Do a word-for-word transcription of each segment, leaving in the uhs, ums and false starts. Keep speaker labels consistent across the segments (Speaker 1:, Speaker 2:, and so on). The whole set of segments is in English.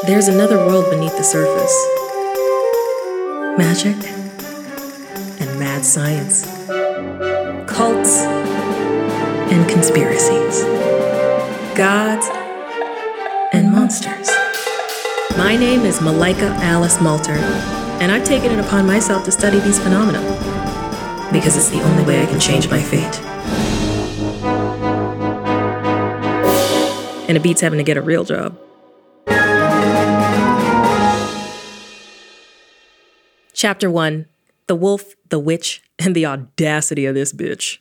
Speaker 1: There's another world beneath the surface. Magic and mad science. Cults and conspiracies. Gods and monsters. My name is Malika Alice Malter, and I've taken it upon myself to study these phenomena because it's the only way I can change my fate. And it beats having to get a real job. Chapter one. The Wolf, the Witch, and the Audacity of this bitch.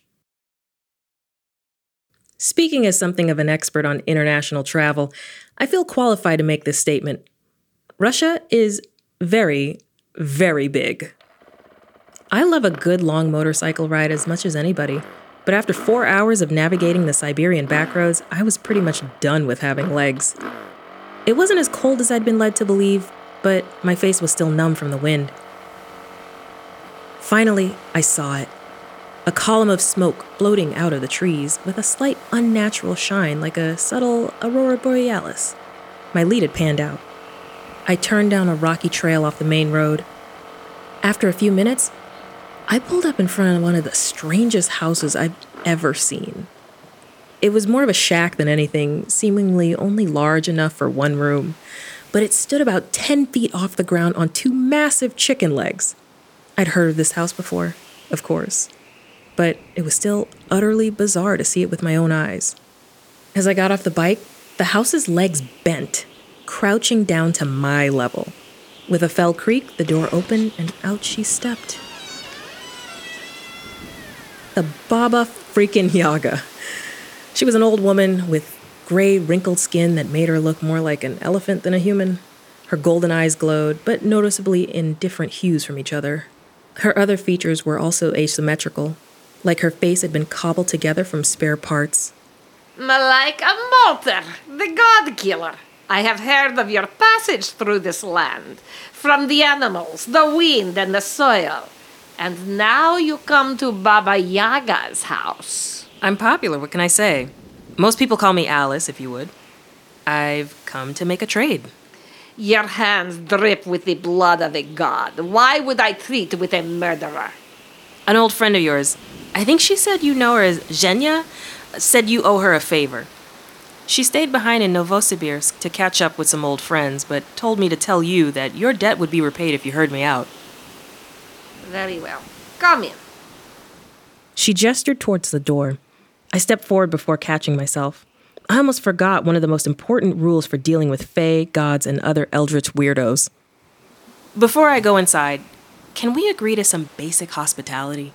Speaker 1: Speaking as something of an expert on international travel, I feel qualified to make this statement. Russia is very, very big. I love a good long motorcycle ride as much as anybody, but after four hours of navigating the Siberian backroads, I was pretty much done with having legs. It wasn't as cold as I'd been led to believe, but my face was still numb from the wind. Finally, I saw it. A column of smoke floating out of the trees with a slight unnatural shine like a subtle aurora borealis. My lead had panned out. I turned down a rocky trail off the main road. After a few minutes, I pulled up in front of one of the strangest houses I've ever seen. It was more of a shack than anything, seemingly only large enough for one room, but it stood about ten feet off the ground on two massive chicken legs. I'd heard of this house before, of course, but it was still utterly bizarre to see it with my own eyes. As I got off the bike, the house's legs bent, crouching down to my level. With a fell creak, the door opened and out she stepped. The Baba freaking Yaga. She was an old woman with gray, wrinkled skin that made her look more like an elephant than a human. Her golden eyes glowed, but noticeably in different hues from each other. Her other features were also asymmetrical, like her face had been cobbled together from spare parts.
Speaker 2: Malika Malter, the God Killer. I have heard of your passage through this land, from the animals, the wind, and the soil. And now you come to Baba Yaga's house.
Speaker 1: I'm popular, what can I say? Most people call me Alice, if you would. I've come to make a trade.
Speaker 2: Your hands drip with the blood of a god. Why would I treat with a murderer?
Speaker 1: An old friend of yours, I think she said you know her as Zhenya, said you owe her a favor. She stayed behind in Novosibirsk to catch up with some old friends, but told me to tell you that your debt would be repaid if you heard me out.
Speaker 2: Very well. Come in.
Speaker 1: She gestured towards the door. I stepped forward before catching myself. I almost forgot one of the most important rules for dealing with fae, gods, and other eldritch weirdos. Before I go inside, can we agree to some basic hospitality?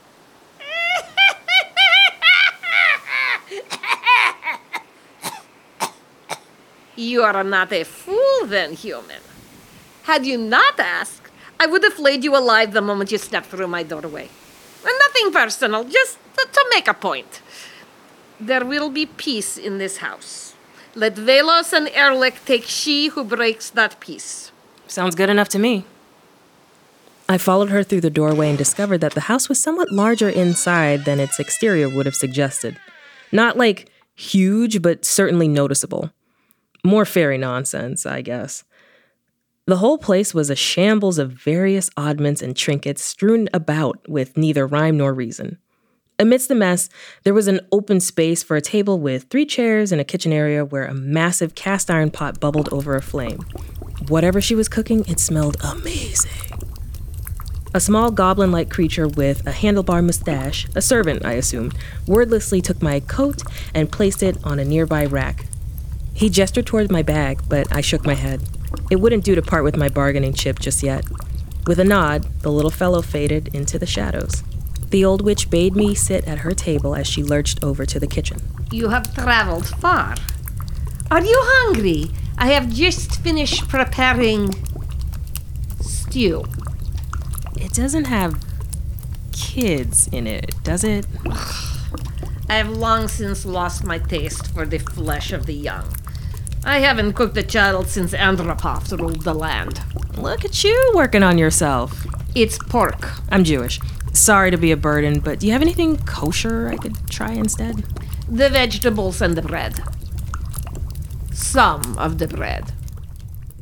Speaker 2: You are not a fool then, human. Had you not asked, I would have flayed you alive the moment you stepped through my doorway. Nothing personal, just to make a point. There will be peace in this house. Let Velos and Erlich take she who breaks that peace.
Speaker 1: Sounds good enough to me. I followed her through the doorway and discovered that the house was somewhat larger inside than its exterior would have suggested. Not like huge, but certainly noticeable. More fairy nonsense, I guess. The whole place was a shambles of various oddments and trinkets strewn about with neither rhyme nor reason. Amidst the mess, there was an open space for a table with three chairs and a kitchen area where a massive cast iron pot bubbled over a flame. Whatever she was cooking, it smelled amazing. A small goblin-like creature with a handlebar mustache, a servant, I assumed, wordlessly took my coat and placed it on a nearby rack. He gestured toward my bag, but I shook my head. It wouldn't do to part with my bargaining chip just yet. With a nod, the little fellow faded into the shadows. The old witch bade me sit at her table as she lurched over to the kitchen.
Speaker 2: You have traveled far. Are you hungry? I have just finished preparing stew.
Speaker 1: It doesn't have kids in it, does it?
Speaker 2: I have long since lost my taste for the flesh of the young. I haven't cooked a child since Andropov ruled the land.
Speaker 1: Look at you working on yourself.
Speaker 2: It's pork.
Speaker 1: I'm Jewish. Sorry to be a burden, but do you have anything kosher I could try instead?
Speaker 2: The vegetables and the bread. Some of the bread.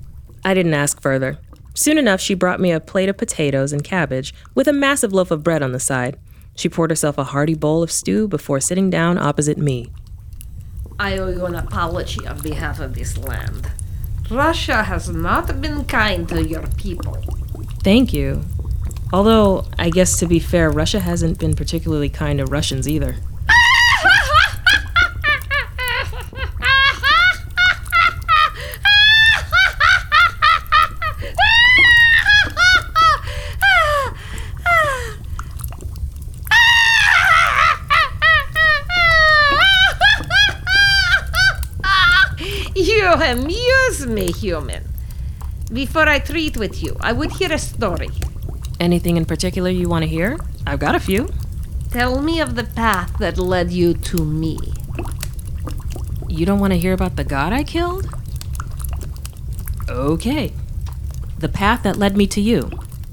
Speaker 1: I didn't ask further. Soon enough, she brought me a plate of potatoes and cabbage with a massive loaf of bread on the side. She poured herself a hearty bowl of stew before sitting down opposite me.
Speaker 2: I owe you an apology on behalf of this land. Russia has not been kind to your people.
Speaker 1: Thank you. Although, I guess to be fair, Russia hasn't been particularly kind to Russians either.
Speaker 2: You amuse me, human. Before I treat with you, I would hear a story.
Speaker 1: Anything in particular you want to hear? I've got a few.
Speaker 2: Tell me of the path that led you to me.
Speaker 1: You don't want to hear about the god I killed? Okay. The path that led me to you.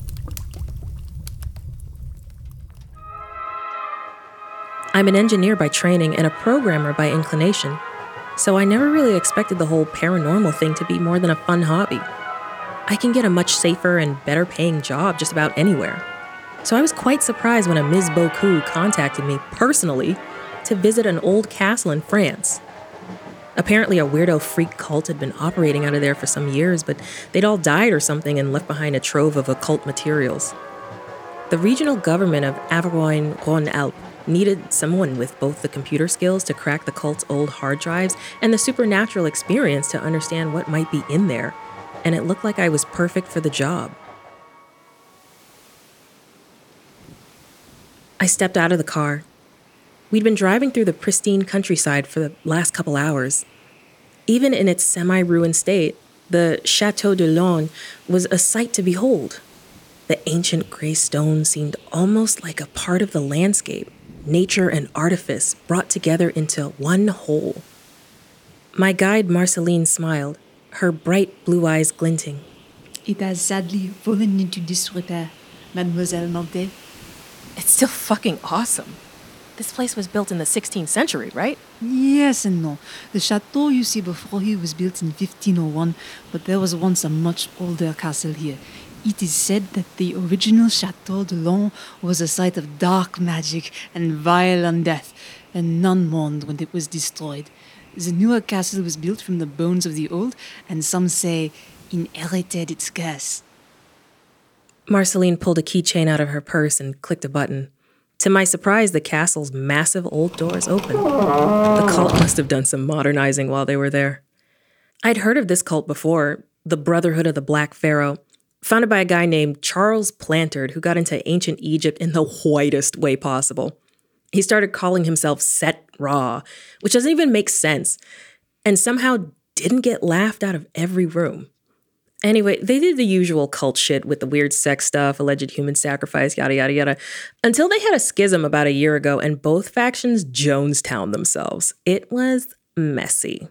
Speaker 1: I'm an engineer by training and a programmer by inclination, so I never really expected the whole paranormal thing to be more than a fun hobby. I can get a much safer and better paying job just about anywhere. So I was quite surprised when a Miz Beaucoup contacted me personally to visit an old castle in France. Apparently a weirdo freak cult had been operating out of there for some years, but they'd all died or something and left behind a trove of occult materials. The regional government of Auvergne-Rhône-Alpes needed someone with both the computer skills to crack the cult's old hard drives and the supernatural experience to understand what might be in there, and it looked like I was perfect for the job. I stepped out of the car. We'd been driving through the pristine countryside for the last couple hours. Even in its semi-ruined state, the Château de Laune was a sight to behold. The ancient gray stone seemed almost like a part of the landscape, nature and artifice brought together into one whole. My guide Marceline smiled, her bright blue eyes glinting.
Speaker 3: It has sadly fallen into disrepair, Mademoiselle Mantet.
Speaker 1: It's still fucking awesome. This place was built in the sixteenth century, right?
Speaker 3: Yes and no. The chateau you see before you was built in fifteen oh one, but there was once a much older castle here. It is said that the original Château de Laune was a site of dark magic and vile undeath, and none mourned when it was destroyed. The newer castle was built from the bones of the old, and some say inherited its curse.
Speaker 1: Marceline pulled a keychain out of her purse and clicked a button. To my surprise, the castle's massive old doors opened. The cult must have done some modernizing while they were there. I'd heard of this cult before, the Brotherhood of the Black Pharaoh, founded by a guy named Charles Plantard, who got into ancient Egypt in the whitest way possible. He started calling himself Set Ra, which doesn't even make sense, and somehow didn't get laughed out of every room. Anyway, they did the usual cult shit with the weird sex stuff, alleged human sacrifice, yada, yada, yada, until they had a schism about a year ago and both factions Jonestown themselves. It was messy.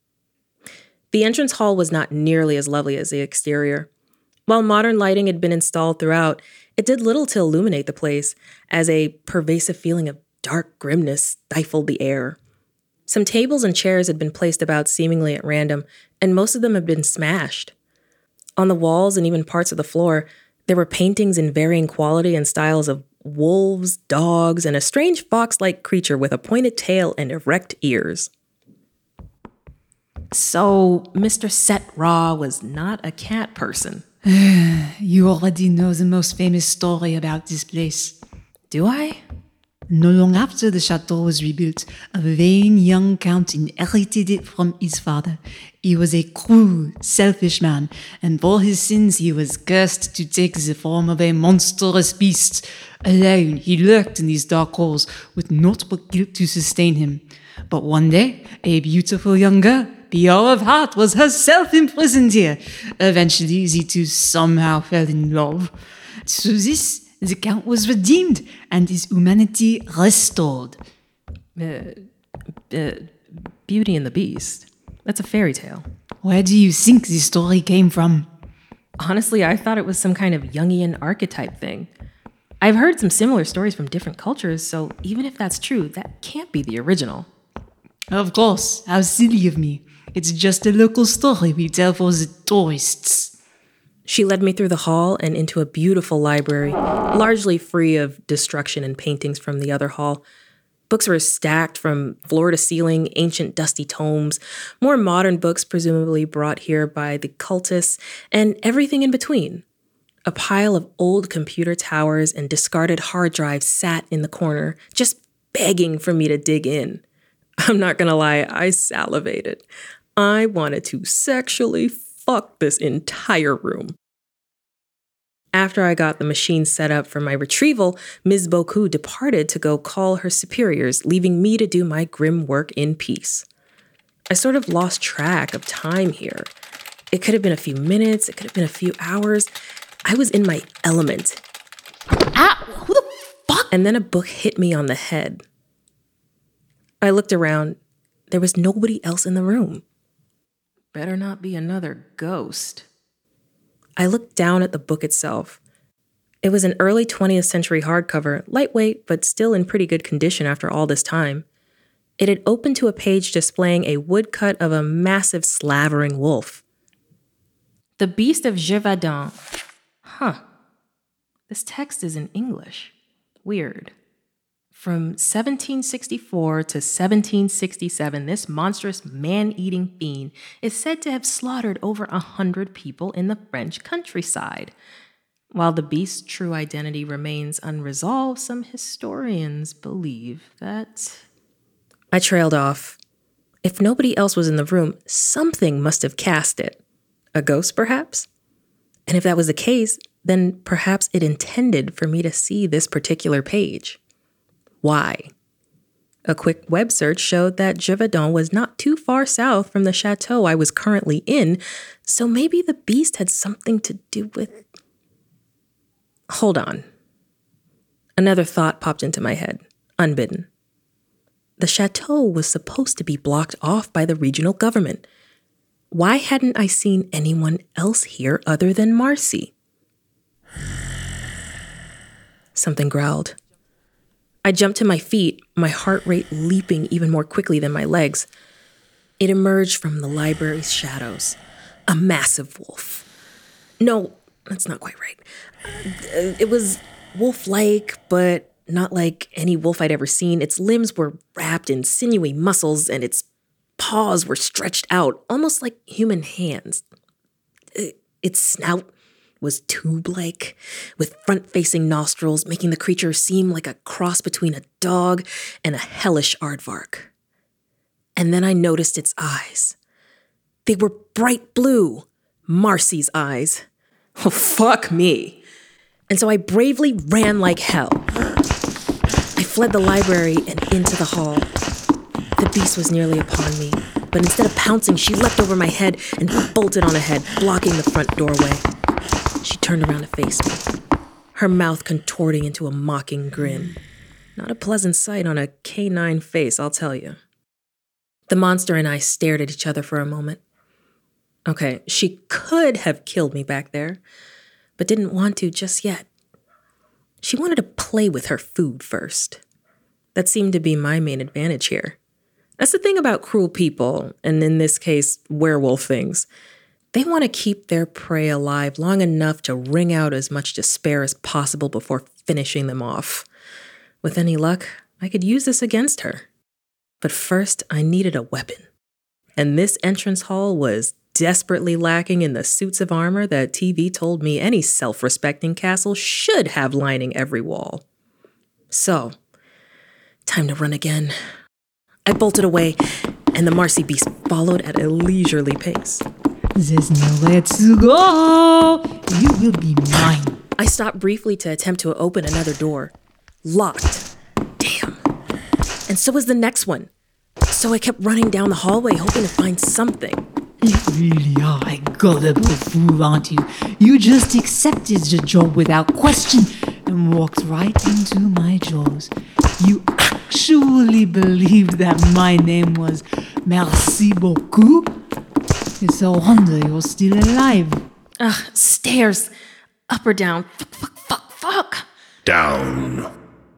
Speaker 1: The entrance hall was not nearly as lovely as the exterior. While modern lighting had been installed throughout, it did little to illuminate the place, as a pervasive feeling of dark grimness stifled the air. Some tables and chairs had been placed about seemingly at random, and most of them had been smashed. On the walls and even parts of the floor, there were paintings in varying quality and styles of wolves, dogs, and a strange fox-like creature with a pointed tail and erect ears. So, Mister Set Ra was not a cat person.
Speaker 3: You already know the most famous story about this place.
Speaker 1: Do I?
Speaker 3: Not long after the chateau was rebuilt, a vain young count inherited it from his father. He was a cruel, selfish man, and for his sins he was cursed to take the form of a monstrous beast. Alone, he lurked in these dark halls with naught but guilt to sustain him. But one day, a beautiful young girl, pure of heart, was herself imprisoned here. Eventually, the two somehow fell in love. Through this, the count was redeemed and his humanity restored.
Speaker 1: Uh, uh, Beauty and the Beast. That's a fairy tale.
Speaker 3: Where do you think this story came from?
Speaker 1: Honestly, I thought it was some kind of Jungian archetype thing. I've heard some similar stories from different cultures, so even if that's true, that can't be the original.
Speaker 3: Of course, how silly of me. It's just a local story we tell for the tourists.
Speaker 1: She led me through the hall and into a beautiful library, largely free of destruction and paintings from the other hall. Books were stacked from floor to ceiling, ancient dusty tomes, more modern books presumably brought here by the cultists, and everything in between. A pile of old computer towers and discarded hard drives sat in the corner, just begging for me to dig in. I'm not gonna lie, I salivated. I wanted to sexually fuck this entire room. After I got the machine set up for my retrieval, Miz Boku departed to go call her superiors, leaving me to do my grim work in peace. I sort of lost track of time here. It could have been a few minutes, it could have been a few hours. I was in my element.
Speaker 3: Ah, who the fuck?
Speaker 1: And then a book hit me on the head. I looked around. There was nobody else in the room. Better not be another ghost. I looked down at the book itself. It was an early twentieth century hardcover, lightweight, but still in pretty good condition after all this time. It had opened to a page displaying a woodcut of a massive slavering wolf. The Beast of Gévaudan. Huh. This text is in English. Weird. From seventeen sixty-four to seventeen sixty-seven, this monstrous man-eating fiend is said to have slaughtered over a hundred people in the French countryside. While the beast's true identity remains unresolved, some historians believe that... I trailed off. If nobody else was in the room, something must have cast it. A ghost, perhaps? And if that was the case, then perhaps it intended for me to see this particular page. Why? A quick web search showed that Gévaudan was not too far south from the chateau I was currently in, so maybe the beast had something to do with... Hold on. Another thought popped into my head, unbidden. The chateau was supposed to be blocked off by the regional government. Why hadn't I seen anyone else here other than Marcy? Something growled. I jumped to my feet, my heart rate leaping even more quickly than my legs. It emerged from the library's shadows. A massive wolf. No, that's not quite right. It was wolf-like, but not like any wolf I'd ever seen. Its limbs were wrapped in sinewy muscles, and its paws were stretched out, almost like human hands. Its snout was tube-like, with front-facing nostrils, making the creature seem like a cross between a dog and a hellish aardvark. And then I noticed its eyes. They were bright blue, Marcy's eyes. Oh, fuck me. And so I bravely ran like hell. I fled the library and into the hall. The beast was nearly upon me, but instead of pouncing, she leapt over my head and bolted on ahead, blocking the front doorway. She turned around to face me, her mouth contorting into a mocking grin. Not a pleasant sight on a canine face, I'll tell you. The monster and I stared at each other for a moment. Okay, she could have killed me back there, but didn't want to just yet. She wanted to play with her food first. That seemed to be my main advantage here. That's the thing about cruel people, and in this case, werewolf things. They want to keep their prey alive long enough to wring out as much despair as possible before finishing them off. With any luck, I could use this against her. But first, I needed a weapon. And this entrance hall was desperately lacking in the suits of armor that T V told me any self-respecting castle should have lining every wall. So, time to run again. I bolted away, and the Marcy beast followed at a leisurely pace.
Speaker 3: There's nowhere to go. You will be mine.
Speaker 1: I stopped briefly to attempt to open another door. Locked. Damn. And so was the next one. So I kept running down the hallway, hoping to find something.
Speaker 3: You really are a gullible fool, aren't you? You just accepted the job without question and walked right into my jaws. You actually believed that my name was Merci beaucoup? It's a wonder you're still alive.
Speaker 1: Ugh, stairs. Up or down? Fuck, fuck, fuck, fuck.
Speaker 4: Down.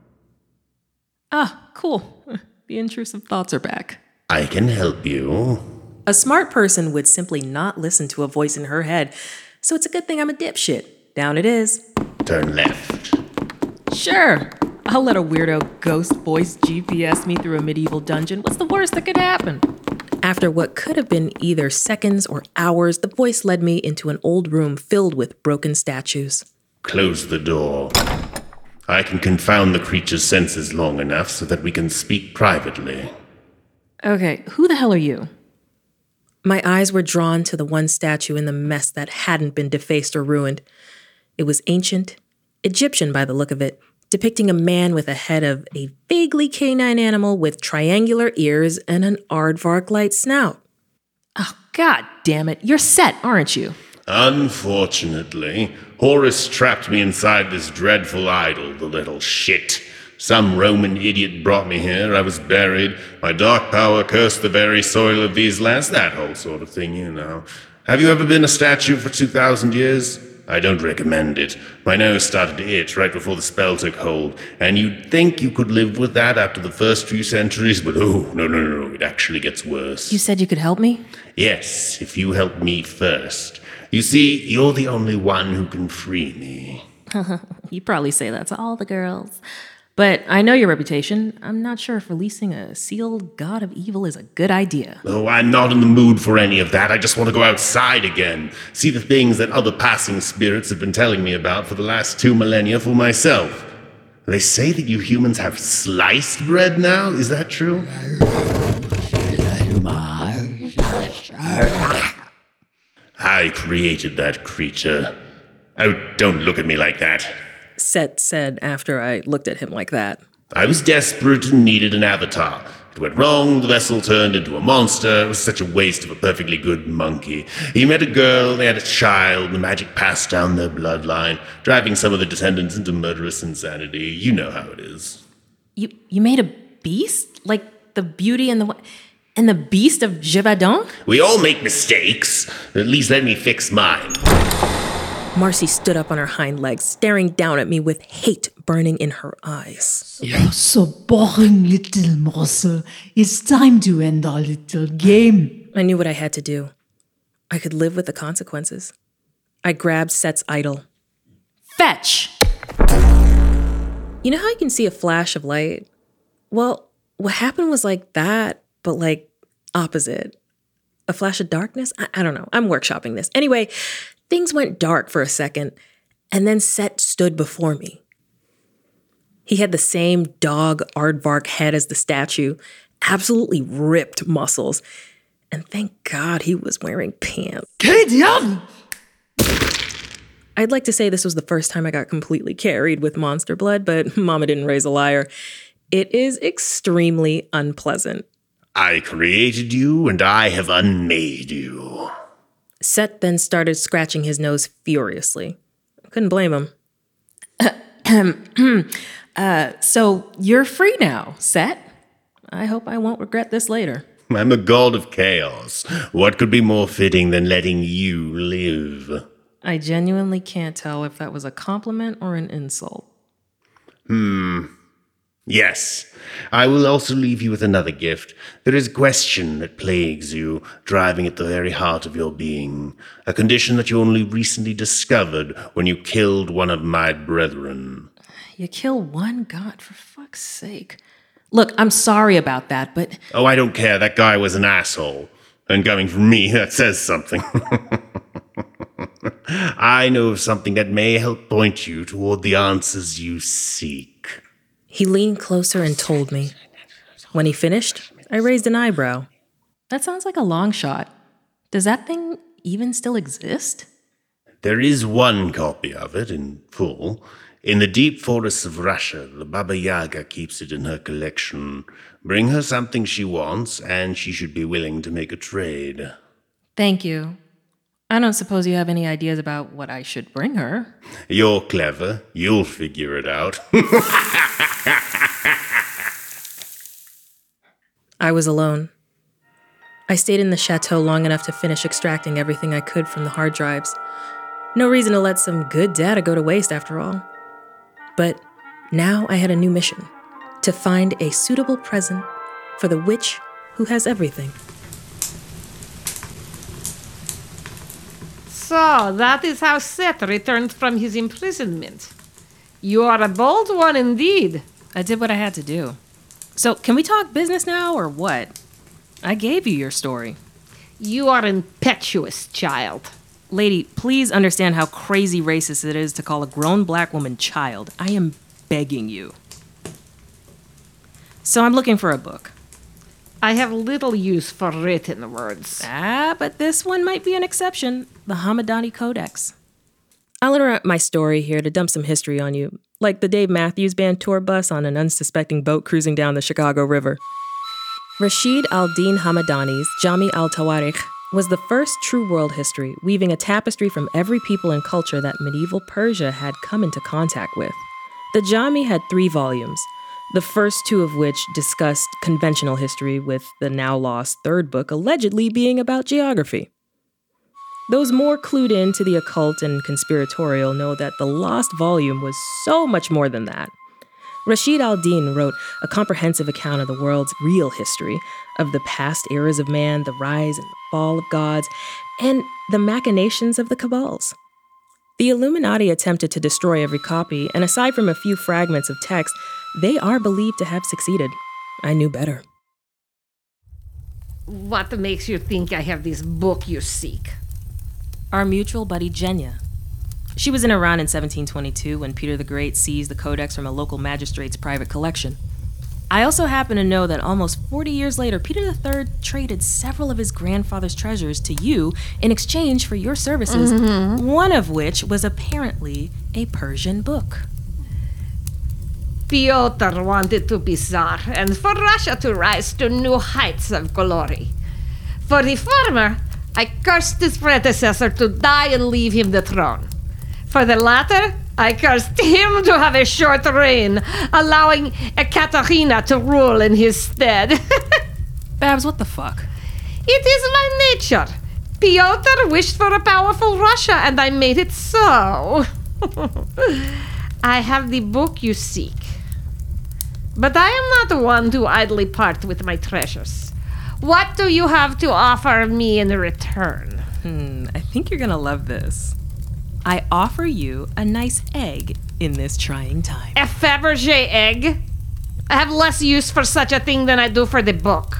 Speaker 1: Ah, cool. The intrusive thoughts are back.
Speaker 4: I can help you.
Speaker 1: A smart person would simply not listen to a voice in her head, So it's a good thing I'm a dipshit. Down it is.
Speaker 4: Turn left.
Speaker 1: Sure. I'll let a weirdo ghost voice G P S me through a medieval dungeon. What's the worst that could happen? After what could have been either seconds or hours, the voice led me into an old room filled with broken statues.
Speaker 4: Close the door. I can confound the creature's senses long enough so that we can speak privately.
Speaker 1: Okay, who the hell are you? My eyes were drawn to the one statue in the mess that hadn't been defaced or ruined. It was ancient, Egyptian by the look of it, depicting a man with a head of a vaguely canine animal with triangular ears and an aardvark-like snout. Oh, god damn it. You're Set, aren't you?
Speaker 4: Unfortunately, Horus trapped me inside this dreadful idol, the little shit. Some Roman idiot brought me here, I was buried, my dark power cursed the very soil of these lands, that whole sort of thing, you know. Have you ever been a statue for two thousand years? I don't recommend it. My nose started to itch right before the spell took hold, and you'd think you could live with that after the first few centuries, but oh, no, no, no, it actually gets worse.
Speaker 1: You said you could help me?
Speaker 4: Yes, if you help me first. You see, you're the only one who can free me.
Speaker 1: You probably say that to all the girls. But I know your reputation. I'm not sure if releasing a sealed god of evil is a good idea.
Speaker 4: Oh, I'm not in the mood for any of that. I just want to go outside again. See the things that other passing spirits have been telling me about for the last two millennia for myself. They say that you humans have sliced bread now? Is that true? I created that creature. Oh, don't look at me like that.
Speaker 1: Set said after I looked at him like that.
Speaker 4: I was desperate and needed an avatar. It went wrong, the vessel turned into a monster. It was such a waste of a perfectly good monkey. He met a girl, they had a child, and the magic passed down their bloodline, driving some of the descendants into murderous insanity. You know how it is.
Speaker 1: You you made a beast? Like the beauty and the and the beast of Gévaudan?
Speaker 4: We all make mistakes. At least let me fix mine.
Speaker 1: Marcy stood up on her hind legs, staring down at me with hate burning in her eyes.
Speaker 3: You're so boring, little morsel. It's time to end our little game.
Speaker 1: I knew what I had to do. I could live with the consequences. I grabbed Set's idol. Fetch! You know how you can see a flash of light? Well, what happened was like that, but like opposite. A flash of darkness? I, I don't know. I'm workshopping this. Anyway, things went dark for a second, and then Set stood before me. He had the same dog aardvark head as the statue, absolutely ripped muscles, and thank God he was wearing pants.
Speaker 3: Que diable!
Speaker 1: I'd like to say this was the first time I got completely carried with monster blood, but Mama didn't raise a liar. It is extremely unpleasant.
Speaker 4: I created you, and I have unmade you.
Speaker 1: Set then started scratching his nose furiously. I couldn't blame him. uh, so you're free now, Set. I hope I won't regret this later.
Speaker 4: I'm a god of chaos. What could be more fitting than letting you live?
Speaker 1: I genuinely can't tell if that was a compliment or an insult.
Speaker 4: Hmm. Yes. I will also leave you with another gift. There is a question that plagues you, driving at the very heart of your being. A condition that you only recently discovered when you killed one of my brethren.
Speaker 1: You kill one god, for fuck's sake. Look, I'm sorry about that, but...
Speaker 4: Oh, I don't care. That guy was an asshole. And coming from me, that says something. I know of something that may help point you toward the answers you seek.
Speaker 1: He leaned closer and told me. When he finished, I raised an eyebrow. That sounds like a long shot. Does that thing even still exist?
Speaker 4: There is one copy of it in full. In the deep forests of Russia, the Baba Yaga keeps it in her collection. Bring her something she wants, and she should be willing to make a trade.
Speaker 1: Thank you. I don't suppose you have any ideas about what I should bring her.
Speaker 4: You're clever. You'll figure it out.
Speaker 1: I was alone. I stayed in the chateau long enough to finish extracting everything I could from the hard drives. No reason to let some good data go to waste, after all. But now I had a new mission, to find a suitable present for the witch who has everything.
Speaker 2: So, that is how Seth returned from his imprisonment. You are a bold one indeed.
Speaker 1: I did what I had to do. So, can we talk business now, or what? I gave you your story.
Speaker 2: You are impetuous, child.
Speaker 1: Lady, please understand how crazy racist it is to call a grown black woman child. I am begging you. So I'm looking for a book.
Speaker 2: I have little use for written words.
Speaker 1: Ah, but this one might be an exception. The Hamadani Codex. I'll interrupt my story here to dump some history on you, like the Dave Matthews Band tour bus on an unsuspecting boat cruising down the Chicago River. Rashid al-Din Hamadani's Jami al-Tawarikh was the first true world history, weaving a tapestry from every people and culture that medieval Persia had come into contact with. The Jami had three volumes, the first two of which discussed conventional history, with the now-lost third book allegedly being about geography. Those more clued in to the occult and conspiratorial know that the lost volume was so much more than that. Rashid al-Din wrote a comprehensive account of the world's real history, of the past eras of man, the rise and the fall of gods, and the machinations of the cabals. The Illuminati attempted to destroy every copy, and aside from a few fragments of text, they are believed to have succeeded. I knew better.
Speaker 2: What makes you think I have this book you seek?
Speaker 1: Our mutual buddy Jenya. She was in Iran in seventeen twenty-two when Peter the Great seized the codex from a local magistrate's private collection. I also happen to know that almost forty years later, Peter the Third traded several of his grandfather's treasures to you in exchange for your services, mm-hmm. one of which was apparently a Persian book.
Speaker 2: Pyotr wanted to be Tsar and for Russia to rise to new heights of glory. For the former, I cursed his predecessor to die and leave him the throne. For the latter, I cursed him to have a short reign, allowing Ekaterina to rule in his stead.
Speaker 1: Babs, what the fuck?
Speaker 2: It is my nature. Pyotr wished for a powerful Russia, and I made it so. I have the book you seek. But I am not one to idly part with my treasures. What do you have to offer me in return?
Speaker 1: Hmm, I think you're gonna love this. I offer you a nice egg in this trying time.
Speaker 2: A Fabergé egg? I have less use for such a thing than I do for the book.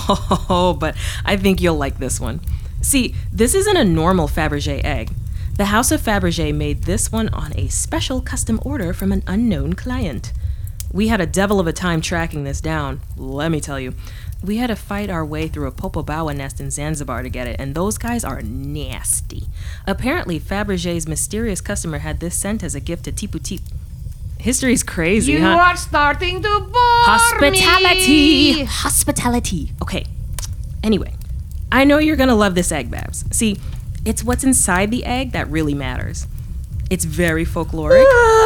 Speaker 1: Oh, but I think you'll like this one. See, this isn't a normal Fabergé egg. The House of Fabergé made this one on a special custom order from an unknown client. We had a devil of a time tracking this down, let me tell you. We had to fight our way through a Popobawa nest in Zanzibar to get it, and those guys are nasty. Apparently, Fabergé's mysterious customer had this sent as a gift to Tipu Tip. History's crazy,
Speaker 2: you
Speaker 1: huh?
Speaker 2: You are starting to bore
Speaker 1: Hospitality!
Speaker 2: me.
Speaker 1: Hospitality! Okay, anyway, I know you're gonna love this egg, Babs. See, it's what's inside the egg that really matters. It's very folkloric,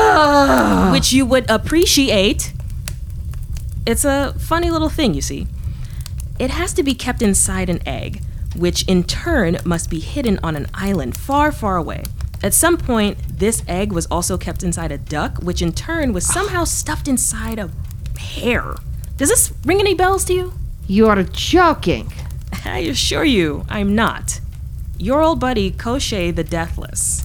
Speaker 1: which you would appreciate. It's a funny little thing, you see. It has to be kept inside an egg, which in turn must be hidden on an island far, far away. At some point, this egg was also kept inside a duck, which in turn was somehow stuffed inside a hare. Does this ring any bells to you?
Speaker 2: You are joking.
Speaker 1: I assure you, I'm not. Your old buddy, Koschei the Deathless.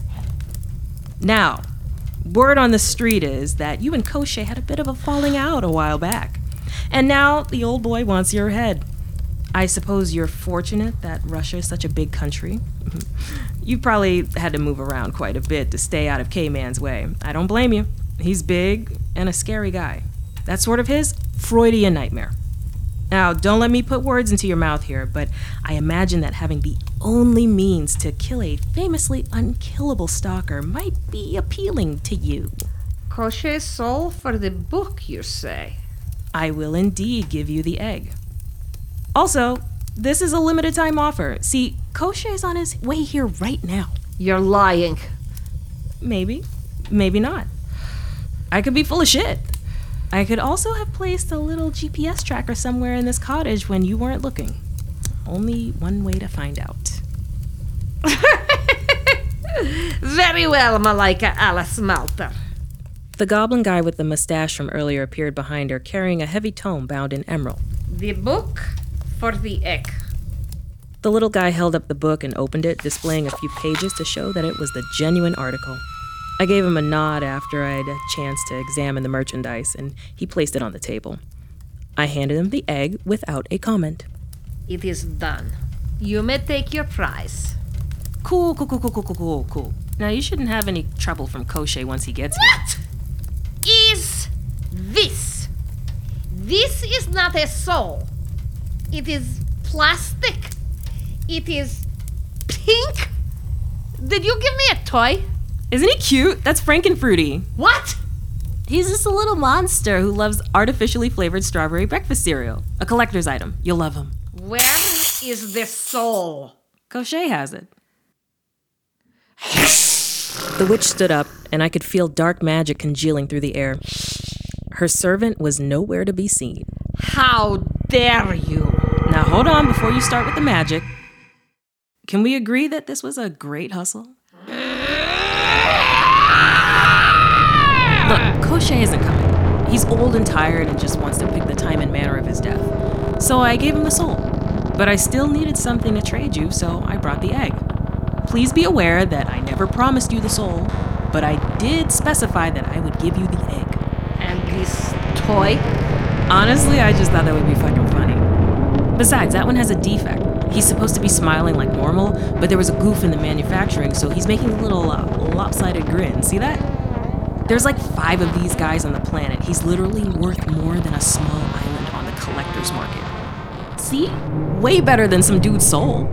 Speaker 1: Now, word on the street is that you and Koschei had a bit of a falling out a while back. And now the old boy wants your head. I suppose you're fortunate that Russia is such a big country. You probably had to move around quite a bit to stay out of K-Man's way. I don't blame you. He's big and a scary guy. That's sort of his Freudian nightmare. Now, don't let me put words into your mouth here, but I imagine that having the only means to kill a famously unkillable stalker might be appealing to you.
Speaker 2: Koschei's soul for the book, you say?
Speaker 1: I will indeed give you the egg. Also, this is a limited time offer. See, Koschei's on his way here right now.
Speaker 2: You're lying.
Speaker 1: Maybe, maybe not. I could be full of shit. I could also have placed a little G P S tracker somewhere in this cottage when you weren't looking. Only one way to find out.
Speaker 2: Very well, Malaika Alice Malter.
Speaker 1: The goblin guy with the mustache from earlier appeared behind her, carrying a heavy tome bound in emerald.
Speaker 2: The book for the egg.
Speaker 1: The little guy held up the book and opened it, displaying a few pages to show that it was the genuine article. I gave him a nod after I had a chance to examine the merchandise, and he placed it on the table. I handed him the egg without a comment.
Speaker 2: It is done. You may take your prize.
Speaker 1: Cool, cool, cool, cool, cool, cool, cool, cool. Now, you shouldn't have any trouble from Koschei once he gets here.
Speaker 2: What is this? This is not a soul. It is plastic. It is pink. Did you give me a toy?
Speaker 1: Isn't he cute? That's Frankenfruity.
Speaker 2: What?
Speaker 1: He's just a little monster who loves artificially flavored strawberry breakfast cereal. A collector's item. You'll love him.
Speaker 2: Where is the soul?
Speaker 1: Koschei has it. The witch stood up, and I could feel dark magic congealing through the air. Her servant was nowhere to be seen.
Speaker 2: How dare you?
Speaker 1: Now hold on before you start with the magic. Can we agree that this was a great hustle? Look, Koschei isn't coming. He's old and tired and just wants to pick the time and manner of his death. So I gave him the soul. But I still needed something to trade you, so I brought the egg. Please be aware that I never promised you the soul, but I did specify that I would give you the egg.
Speaker 2: And this toy?
Speaker 1: Honestly, I just thought that would be fucking funny. Besides, that one has a defect. He's supposed to be smiling like normal, but there was a goof in the manufacturing, so he's making a little uh, lopsided grin. See that? There's like five of these guys on the planet. He's literally worth more than a small island on the collector's market. See? Way better than some dude's soul.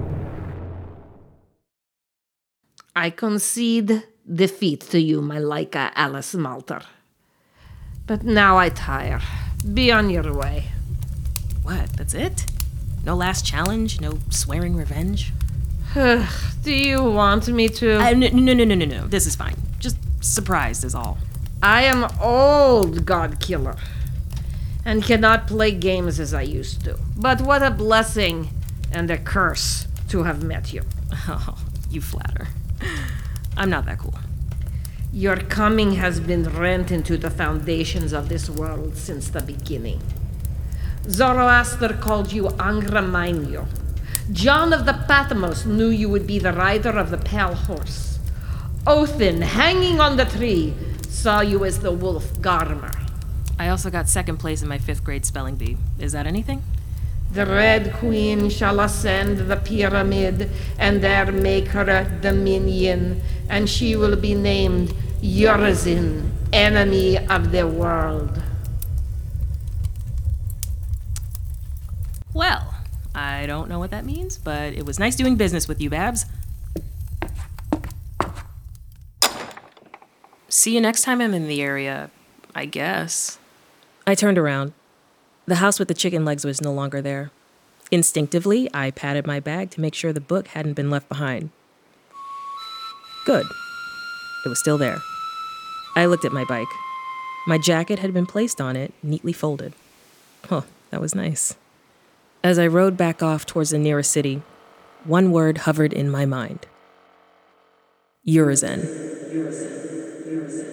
Speaker 2: I concede defeat to you, my Leica Alice Malter. But now I tire. Be on your way.
Speaker 1: What? That's it? No last challenge? No swearing revenge?
Speaker 2: Do you want me to?
Speaker 1: Uh, no, no, no, no, no, no. This is fine. Just surprised is all.
Speaker 2: I am old, God Killer, and cannot play games as I used to. But what a blessing and a curse to have met you.
Speaker 1: Oh, you flatter. I'm not that cool.
Speaker 2: Your coming has been rent into the foundations of this world since the beginning. Zoroaster called you Angra Mainyo. John of the Patmos knew you would be the rider of the pale horse. Othin, hanging on the tree, saw you as the wolf Garmer.
Speaker 1: I also got second place in my fifth grade spelling bee. Is that anything?
Speaker 2: The Red Queen shall ascend the pyramid, and there make her a dominion, and she will be named Urizen, enemy of the world.
Speaker 1: Well, I don't know what that means, but it was nice doing business with you, Babs. See you next time I'm in the area, I guess. I turned around. The house with the chicken legs was no longer there. Instinctively, I patted my bag to make sure the book hadn't been left behind. Good. It was still there. I looked at my bike. My jacket had been placed on it, neatly folded. Huh, that was nice. As I rode back off towards the nearest city, one word hovered in my mind. Urizen. Urizen. Urizen.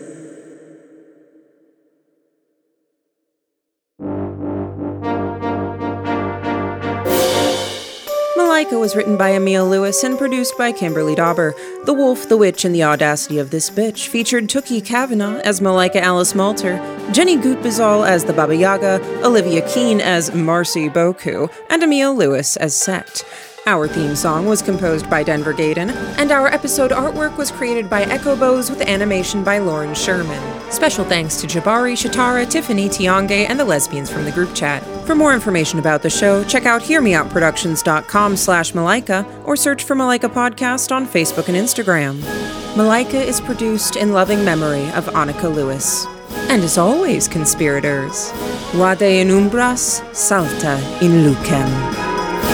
Speaker 5: Malika was written by Emil Lewis and produced by Kimberly Dauber. The Wolf, the Witch, and the Audacity of This Bitch featured Tookie Kavanagh as Malika Alice Malter, Jenny Gutbazal as the Baba Yaga, Olivia Keane as Marcy Boku, and Emil Lewis as Set. Our theme song was composed by Denver Gaden, and our episode artwork was created by Echo Bose with animation by Lauren Sherman. Special thanks to Jabari, Shatara, Tiffany, Tiange, and the lesbians from the group chat. For more information about the show, check out hearmeoutproductions.com slash Malika or search for Malika Podcast on Facebook and Instagram. Malika is produced in loving memory of Annika Lewis. And as always, conspirators, Vade in umbras, salta in lucem.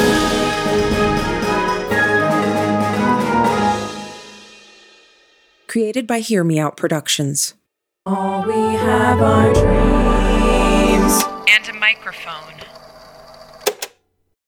Speaker 5: Created by Hear Me Out Productions. All we have are dreams.
Speaker 6: And a microphone.